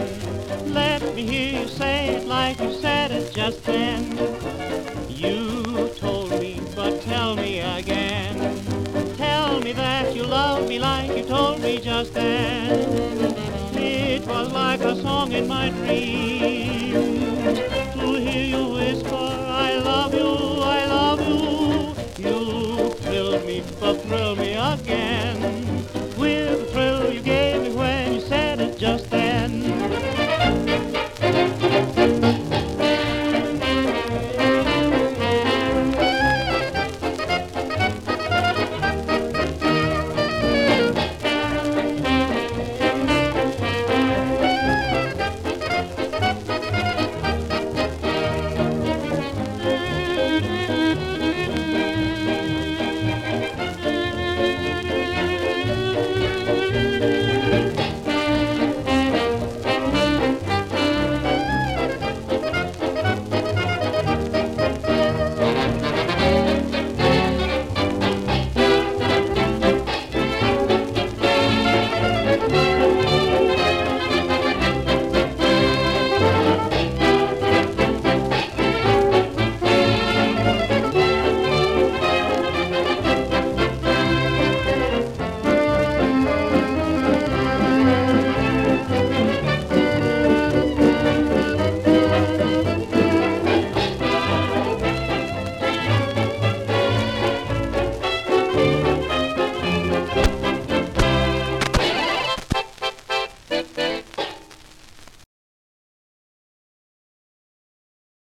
Let me hear you say it like you said it just then. You told me, but tell me again. Tell me that you love me like you told me just then. It was like a song in my dream.